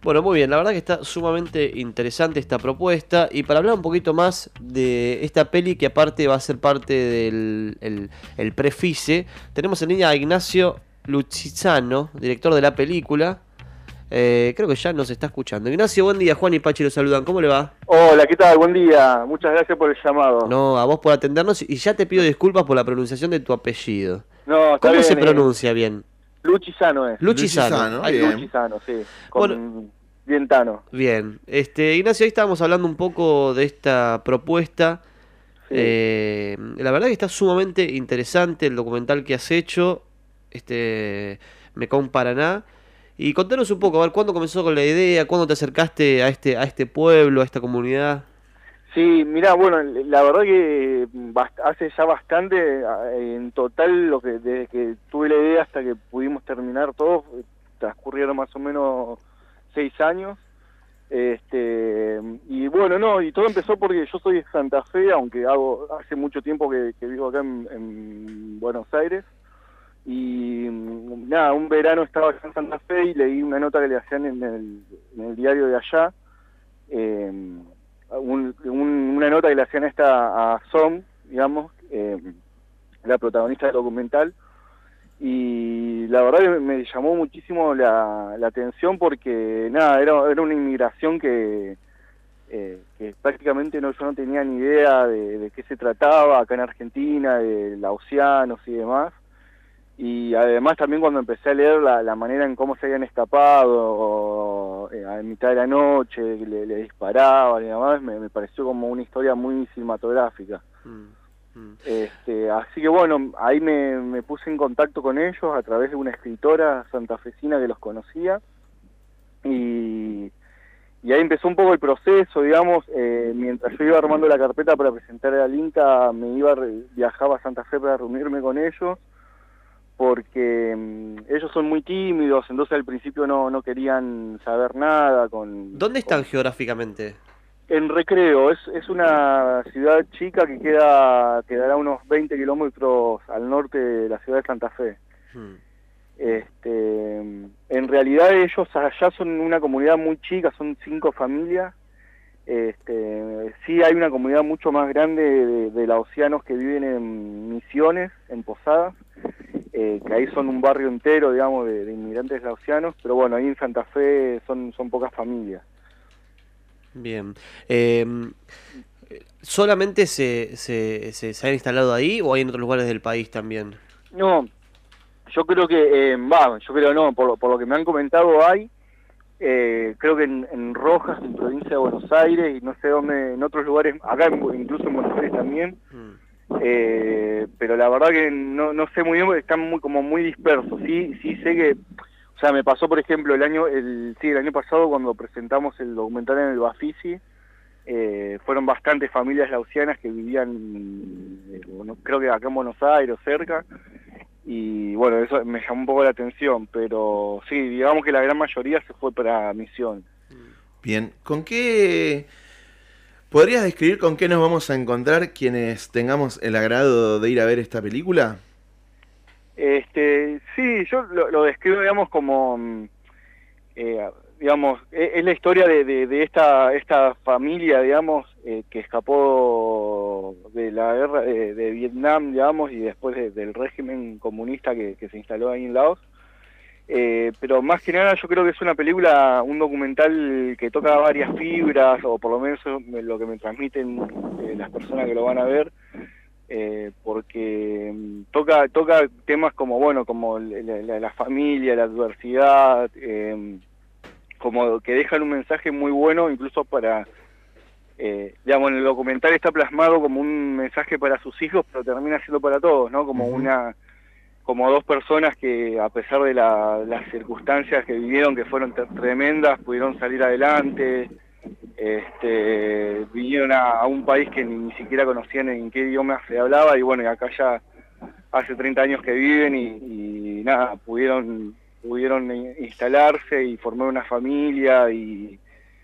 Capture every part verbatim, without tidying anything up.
Bueno, muy bien, la verdad que está sumamente interesante esta propuesta. Y para hablar un poquito más de esta peli, que aparte va a ser parte del el, el Prefice, tenemos en línea a Ignacio Luchizano, director de la película. Eh, creo que ya nos está escuchando. Ignacio, buen día. Juan y Pachi lo saludan. ¿Cómo le va? Hola, ¿qué tal? Buen día. Muchas gracias por el llamado. No, a vos por atendernos. Y ya te pido disculpas por la pronunciación de tu apellido. No, está ¿Cómo se bien. Eh, pronuncia bien? Luchizano es. Luchizano. Luchizano, Ahí- bien. Luchizano, sí. Bueno, Con Dientano. bien. Este, Ignacio, ahí estábamos hablando un poco de esta propuesta. Sí. Eh, la verdad que está sumamente interesante el documental que has hecho, este Mekong Paraná. Y contanos un poco, a ver, ¿cuándo comenzó con la idea? ¿Cuándo te acercaste a este, a este pueblo, a esta comunidad? Sí, mirá, bueno, la verdad que bast- hace ya bastante, eh, en total, lo que desde que tuve la idea hasta que pudimos terminar todo, eh, transcurrieron más o menos seis años. Este, y bueno, no, y todo empezó porque yo soy de Santa Fe, aunque hago hace mucho tiempo que, que vivo acá en, en Buenos Aires. Y mm, nada, un verano estaba acá en Santa Fe y leí una nota que le hacían en el, en el diario de allá, eh, un- un- una nota que le hacían esta a Som, digamos, eh, la protagonista del documental, y la verdad que me llamó muchísimo la, la atención porque nada, era, era una inmigración que, eh, que prácticamente no, yo no tenía ni idea de, de qué se trataba acá en Argentina, de laosianos y demás. Y además también cuando empecé a leer la, la manera en cómo se habían escapado, o, eh, a mitad de la noche, le, le disparaban y demás, me, me pareció como una historia muy cinematográfica. Mm, mm. Este, así que bueno, ahí me, me puse en contacto con ellos a través de una escritora santafesina que los conocía, y, y ahí empezó un poco el proceso, digamos. Eh, mientras yo iba armando la carpeta para presentar al Inca, me iba, viajaba a Santa Fe para reunirme con ellos, porque mmm, ellos son muy tímidos, entonces al principio no, no querían saber nada. con, ¿Dónde están con... geográficamente? En Recreo, es, es una ciudad chica que queda quedará unos veinte kilómetros al norte de la ciudad de Santa Fe. Mm. Este, en realidad ellos allá son una comunidad muy chica, son cinco familias. Este, sí hay una comunidad mucho más grande de, de laosianos que viven en Misiones, en Posadas, eh, que ahí son un barrio entero, digamos, de, de inmigrantes laosianos, pero bueno, ahí en Santa Fe son, son pocas familias. Bien. Eh, ¿solamente se, se, se, se han instalado ahí o hay en otros lugares del país también? No, yo creo que, eh, va, yo creo no, por, lo- por lo que me han comentado hay, eh, creo que en, en Rojas, en provincia de Buenos Aires, y no sé dónde, en otros lugares, acá en- incluso en Buenos Aires también, Mm. eh, pero la verdad que no, no sé muy bien porque están muy, como muy dispersos. Sí, sí sé que, o sea, me pasó por ejemplo el año, el, sí, el año pasado cuando presentamos el documental en el Bafisi, eh, fueron bastantes familias lausianas que vivían, eh, bueno, creo que acá en Buenos Aires o cerca, y bueno, eso me llamó un poco la atención, pero sí, digamos que la gran mayoría se fue para Misión. Bien, ¿con qué podrías describir con qué nos vamos a encontrar quienes tengamos el agrado de ir a ver esta película? Este, sí, yo lo, lo describo, digamos, como, mm, eh, digamos, es, es la historia de, de, de esta esta familia, digamos, eh, que escapó de la guerra de, de Vietnam, digamos, y después de- del régimen comunista que, que se instaló ahí en Laos. Eh, pero más que nada yo creo que es una película, un documental que toca varias fibras, o por lo menos eso me- lo que me transmiten eh, las personas que lo van a ver, eh, porque mm, toca toca temas como, bueno, como la, la- la familia, la adversidad, eh, como que dejan un mensaje muy bueno incluso para, eh, digamos, en el documental está plasmado como un mensaje para sus hijos, pero termina siendo para todos, ¿no? Como Ujú. una como dos personas que a pesar de la, las circunstancias que vivieron, que fueron tre- tremendas, pudieron salir adelante. Este, vinieron a, a un país que ni, ni siquiera conocían en qué idioma se hablaba, y bueno, y acá ya hace treinta años que viven, y, y nada, pudieron pudieron i- instalarse y formar una familia, y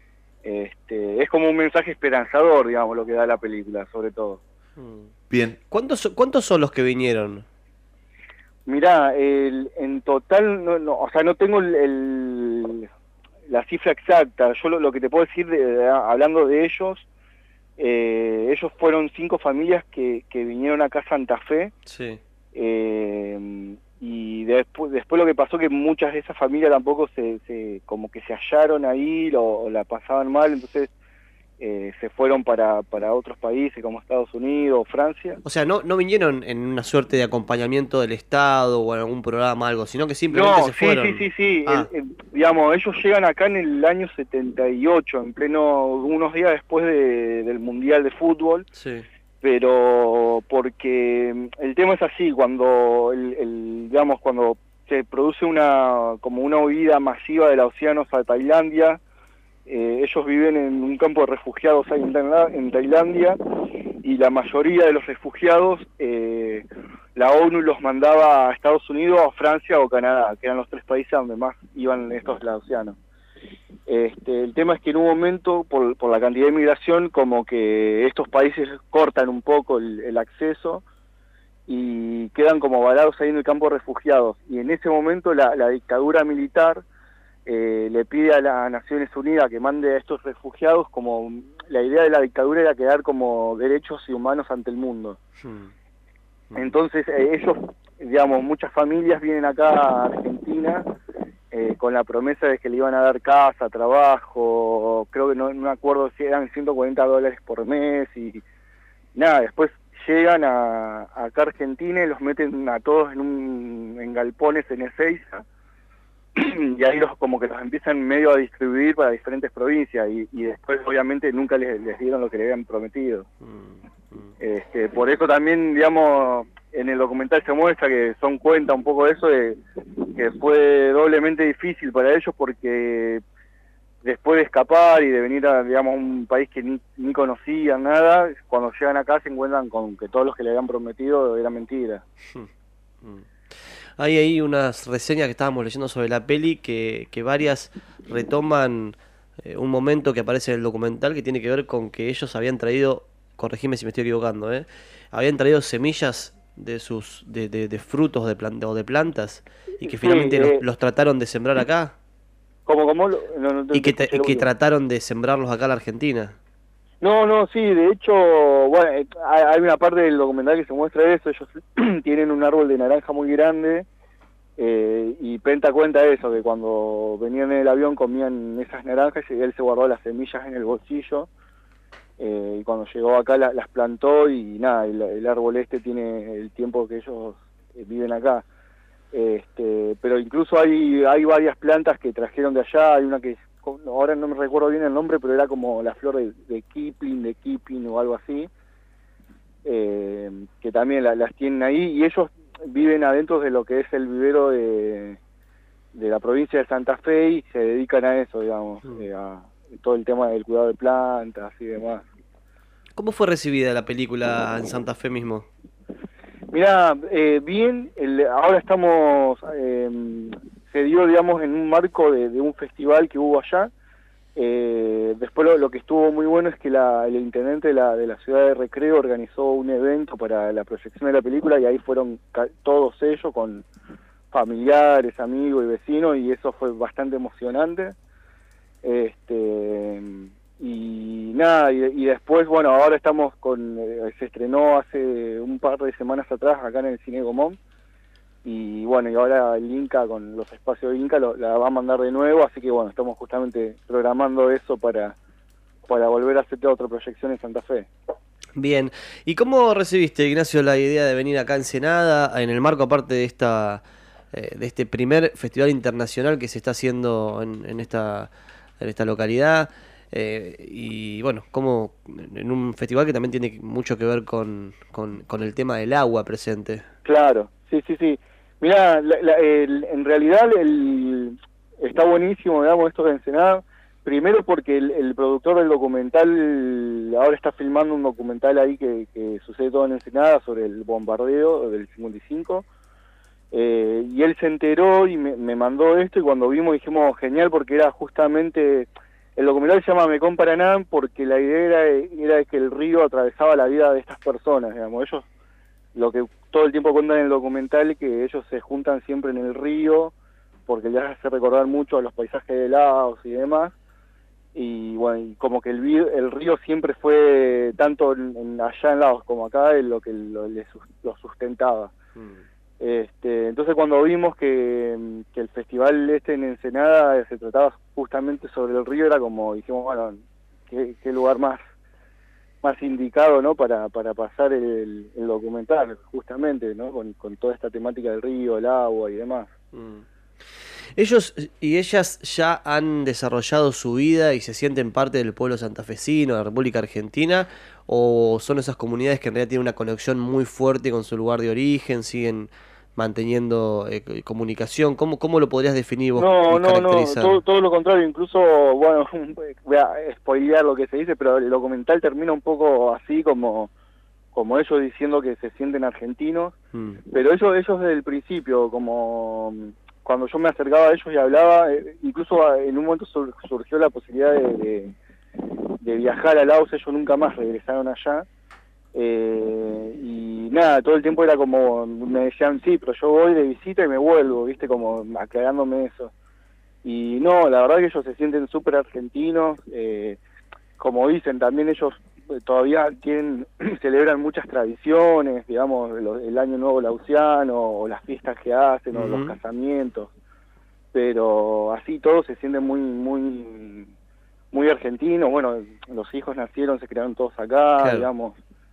este, es como un mensaje esperanzador, digamos, lo que da la película, sobre todo. Mm. Bien, ¿Cuántos, so- ¿Cuántos son los que vinieron? Mirá, el, en total, no, no, o sea, no tengo el, el- la cifra exacta. Yo lo, lo que te puedo decir, de, de, hablando de ellos, eh, ellos fueron cinco familias que, que vinieron acá a Santa Fe. Sí. Eh, y después, después lo que pasó que muchas de esas familias tampoco se, se como que se hallaron ahí lo, o la pasaban mal, entonces eh, se fueron para, para otros países como Estados Unidos o Francia. O sea, no, no vinieron en una suerte de acompañamiento del Estado o en algún programa algo, sino que simplemente No, se sí, fueron. sí, sí, sí. Ah. El, el, digamos, ellos llegan acá en el año setenta y ocho, en pleno, unos días después de, del Mundial de Fútbol. Sí. Pero porque el tema es así, cuando el, el digamos cuando se produce una como una huida masiva de los océanos a Tailandia, eh, ellos viven en un campo de refugiados ahí en, Taila- en Tailandia, y la mayoría de los refugiados eh, la ONU los mandaba a Estados Unidos, a Francia o Canadá, que eran los tres países donde más iban estos laosianos. Este, el tema es que en un momento, por, por la cantidad de migración, como que estos países cortan un poco el, el acceso y quedan como varados ahí en el campo de refugiados. Y en ese momento la, la dictadura militar eh, le pide a las Naciones Unidas que mande a estos refugiados, como la idea de la dictadura era quedar como derechos humanos ante el mundo. Hmm. Entonces eh, ellos, digamos, muchas familias vienen acá a Argentina Eh, con la promesa de que le iban a dar casa, trabajo, creo que no, no me acuerdo si eran ciento cuarenta dólares por mes, y nada, después llegan a, a acá a Argentina y los meten a todos en un en galpones en Ezeiza, y ahí los como que los empiezan medio a distribuir para diferentes provincias, y, y después obviamente nunca les, les dieron lo que le habían prometido. Mm, mm. Este, por eso también, digamos, en el documental se muestra que son cuenta un poco de eso, de que fue doblemente difícil para ellos porque después de escapar y de venir a, digamos, un país que ni, ni conocían nada, cuando llegan acá se encuentran con que todos los que le habían prometido era mentira. Hay ahí unas reseñas que estábamos leyendo sobre la peli que, que varias retoman eh, un momento que aparece en el documental que tiene que ver con que ellos habían traído, corregime si me estoy equivocando, ¿eh? habían traído semillas de sus de, de, de frutos de planta, o de plantas y que finalmente sí, eh, los, los trataron de sembrar acá. ¿Cómo, cómo? No, no, no, y que, te, que trataron de sembrarlos acá en la Argentina. No, no, sí, de hecho, bueno, hay una parte del documental que se muestra eso. Ellos tienen un árbol de naranja muy grande eh, y Penta cuenta eso, que cuando venían en el avión comían esas naranjas y él se guardó las semillas en el bolsillo. Eh, y cuando llegó acá la, las plantó y nada, el, el árbol este tiene el tiempo que ellos eh, viven acá. Este, pero incluso hay hay varias plantas que trajeron de allá, hay una que ahora no me recuerdo bien el nombre, pero era como la flor de, de Kipling, de Kipling o algo así, eh, que también la, las tienen ahí, y ellos viven adentro de lo que es el vivero de, de la provincia de Santa Fe y se dedican a eso, digamos, mm. eh, a todo el tema del cuidado de plantas y demás. ¿Cómo fue recibida la película en Santa Fe mismo? Mirá, eh, bien, el, ahora estamos, eh, se dio, digamos, en un marco de, de un festival que hubo allá. Eh, después lo, lo que estuvo muy bueno es que la, el intendente de la, de la ciudad de Recreo organizó un evento para la proyección de la película y ahí fueron todos ellos con familiares, amigos y vecinos, y eso fue bastante emocionante. Este... Y nada, y, y después, bueno, ahora estamos con, eh, se estrenó hace un par de semanas atrás acá en el Cine Gomón, y bueno, y ahora el Inca, con los espacios de Inca, lo, la va a mandar de nuevo, así que bueno, estamos justamente programando eso para, para volver a hacer otra proyección en Santa Fe. Bien, ¿y cómo recibiste, Ignacio, la idea de venir acá a Ensenada, en el marco aparte de esta eh, de este primer festival internacional que se está haciendo en, en, esta, en esta localidad? Eh, y bueno, como en un festival que también tiene mucho que ver con, con, con el tema del agua presente. Claro, sí, sí, sí. Mirá, la, la, el, en realidad el, está buenísimo, digamos, esto de Ensenada. Primero porque el, el productor del documental ahora está filmando un documental ahí que, que sucede todo en Ensenada sobre el bombardeo del cincuenta y cinco. Eh, y él se enteró y me, me mandó esto, y cuando vimos dijimos genial, porque era justamente... El documental se llama Mekong Paraná porque la idea era, era que el río atravesaba la vida de estas personas, digamos. Ellos, lo que todo el tiempo cuentan en el documental, es que ellos se juntan siempre en el río porque le hace recordar mucho a los paisajes de Laos y demás. Y bueno, y como que el, el río siempre fue, tanto en, en allá en Laos como acá, en lo que lo, le, lo sustentaba. Mm. Este, entonces cuando vimos que, que el festival este en Ensenada se trataba justamente sobre el río, era como, dijimos, bueno, qué, qué lugar más más indicado, ¿no? para para pasar el, el documental, justamente, ¿no? Con, con toda esta temática del río, el agua y demás. Mm. Ellos y ellas ya han desarrollado su vida y se sienten parte del pueblo santafesino, de la República Argentina, o son esas comunidades que en realidad tienen una conexión muy fuerte con su lugar de origen, siguen manteniendo eh, comunicación. ¿Cómo, ¿Cómo lo podrías definir vos? No, no, no, todo, todo lo contrario, incluso, bueno, voy a spoilear lo que se dice, pero el documental termina un poco así como, como ellos diciendo que se sienten argentinos, mm. pero ellos, ellos desde el principio, como cuando yo me acercaba a ellos y hablaba, incluso en un momento sur, surgió la posibilidad de, de, de viajar a Laos, ellos nunca más regresaron allá, eh, y nada, todo el tiempo era como, me decían, sí, pero yo voy de visita y me vuelvo, viste, como aclarándome eso. Y no, la verdad que ellos se sienten súper argentinos, eh, como dicen, también ellos todavía tienen, celebran muchas tradiciones, digamos, el Año Nuevo Lausiano, o las fiestas que hacen, uh-huh. o los casamientos, pero así todos se sienten muy, muy, muy argentinos. Bueno, los hijos nacieron, se crearon todos acá, claro. digamos,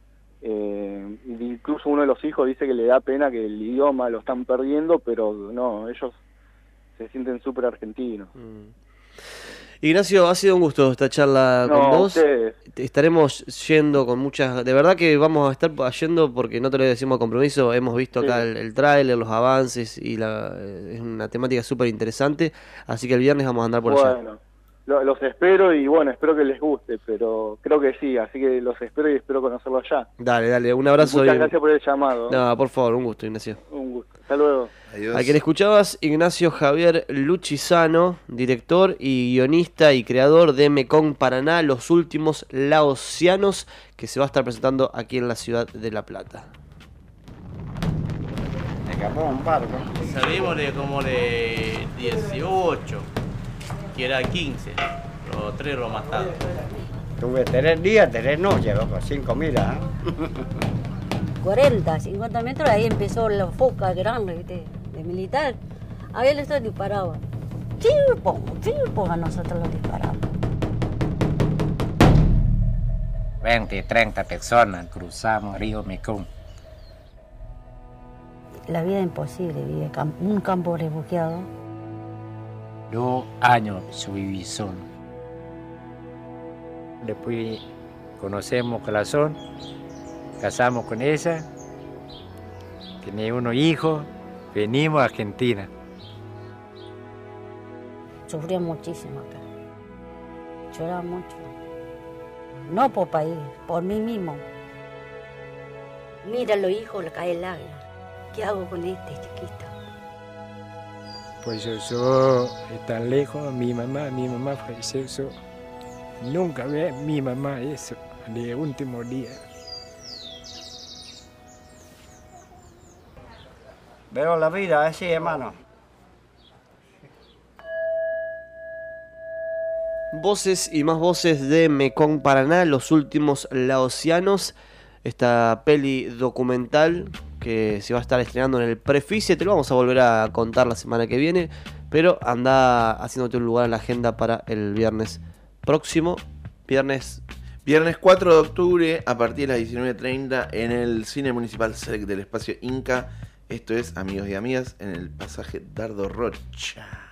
eh, incluso uno de los hijos dice que le da pena que el idioma lo están perdiendo, pero no, ellos se sienten súper argentinos. Mm. Ignacio, ha sido un gusto esta charla no, con vos. Ustedes. Estaremos yendo con muchas... De verdad que vamos a estar yendo porque no te lo decimos a compromiso. Hemos visto acá sí. el, el tráiler, los avances y la, es una temática súper interesante. Así que el viernes vamos a andar por bueno, allá. Bueno, lo, los espero y bueno, espero que les guste, pero creo que sí. Así que los espero y espero conocerlo allá. Dale, dale, un abrazo. Muchas y... gracias por el llamado. No, por favor, un gusto, Ignacio. Un gusto. Hasta luego. Adiós. A quien escuchabas, Ignacio Javier Luchisano, director y guionista y creador de Mekong Paraná, los últimos laosianos, que se va a estar presentando aquí en la ciudad de La Plata. Me escapó un barco. Salimos de como de dieciocho, que era quince, los tres lo mataron. Tuve tres días, tres noches, loco, cinco milas. ¿eh? cuarenta, cincuenta metros, ahí empezó la foca grande, ¿viste? De militar. Ahí él se disparaba. Chirpon, chirpon, a nosotros lo disparaban. veinte, treinta personas cruzamos Río Mekong. La vida imposible, vive un campo refugiado. Dos años yo viví solo. Después conocemos Corazón, casamos con ella, tenía unos hijos, venimos a Argentina. Sufría muchísimo acá, lloraba mucho. No por país, por mí mismo. Mira los hijos, le cae el lágrima. ¿Qué hago con este chiquito? Pues yo, yo tan lejos, mi mamá, mi mamá falleció. Yo nunca ve a mi mamá eso, de último día. Veo la vida así, hermano. Voces y más voces de Mekong Paraná, los últimos laosianos. Esta peli documental que se va a estar estrenando en el Prefice. Te lo vamos a volver a contar la semana que viene, pero anda haciéndote un lugar en la agenda para el viernes próximo. Viernes... Viernes cuatro de octubre a partir de las diecinueve treinta en el Cine Municipal Select del Espacio Inca. Esto es, amigos y amigas, en el pasaje Dardo Rocha.